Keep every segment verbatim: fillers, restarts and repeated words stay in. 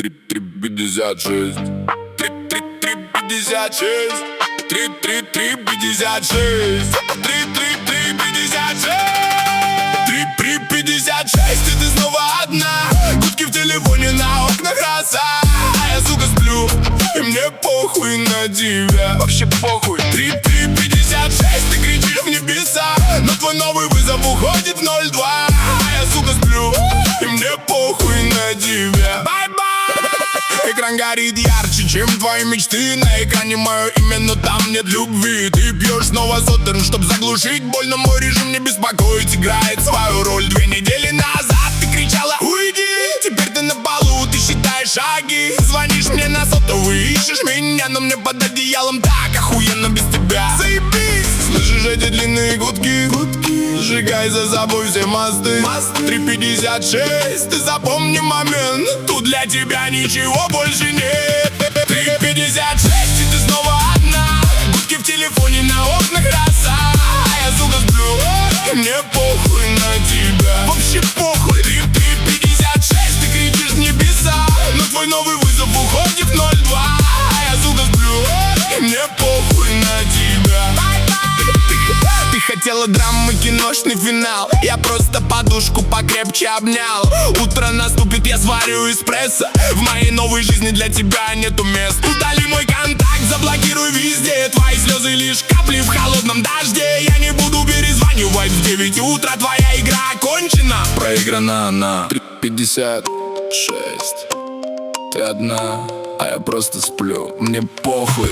Три, три, пятьдесят шесть. Три, три, три, пятьдесят шесть. Три, три, три, пятьдесят шесть. Три, три, три, пятьдесят шесть. Три, три, пятьдесят шесть. И ты снова одна. Гудки в телефоне, на окнах роса. А я, сука, сплю, и мне похуй на тебя. Вообще похуй. Три, три, пятьдесят шесть. Ты кричишь в небеса, но твой новый вызов уходит в ноль два. А я, сука, сплю, и мне похуй на тебя. Бай-бай. Экран горит ярче, чем твои мечты. На экране мое имя, но там нет любви. Ты пьешь снова сотер, чтоб заглушить боль, но мой режим не беспокоит, играет свою роль. Две недели назад ты кричала: уйди. Теперь ты на полу, ты считаешь шаги. Звонишь мне на сотовый, ищешь меня, но мне под одеялом так охуенно без тебя. Заебись. Слышишь эти длинные гудки? Гудки. Сжигай за собой все мосты. Три пятьдесят шесть. Ты запомни момент, тут для тебя ничего больше нет. Три пятьдесят шесть, и ты снова одна. Гудки в телефоне, на окнах роса. А я, сука, сплю, и мне похуй на тебя. Вообще похуй. Три пятьдесят шесть, ты кричишь в небеса, но твой новый вызов уходит в ноль два. А я, сука, сплю, и мне похуй на тебя. Ты хотела драмы, киношный финал. Я просто подушку покрепче обнял. Утро наступит, я сварю эспрессо. В моей новой жизни для тебя нету мест. Удали мой контакт, заблокируй везде. Твои слезы лишь капли в холодном дожде. Я не буду перезванивать в девять утра. Твоя игра окончена. Проиграна она. Три пятьдесят шесть. Ты одна, а я просто сплю. Мне похуй.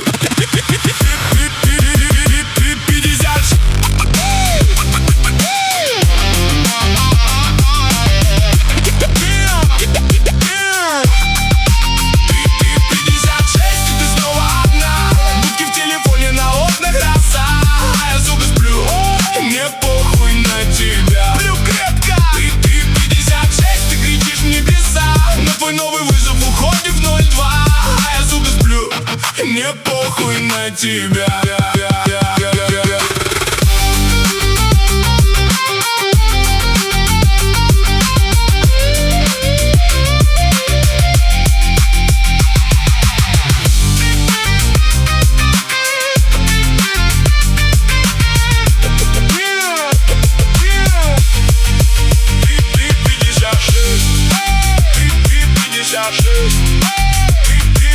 Новый вызов уходит в ноль два. А я, сука, сплю, и мне похуй на тебя.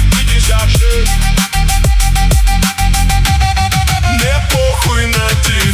Мне похуй на тебя.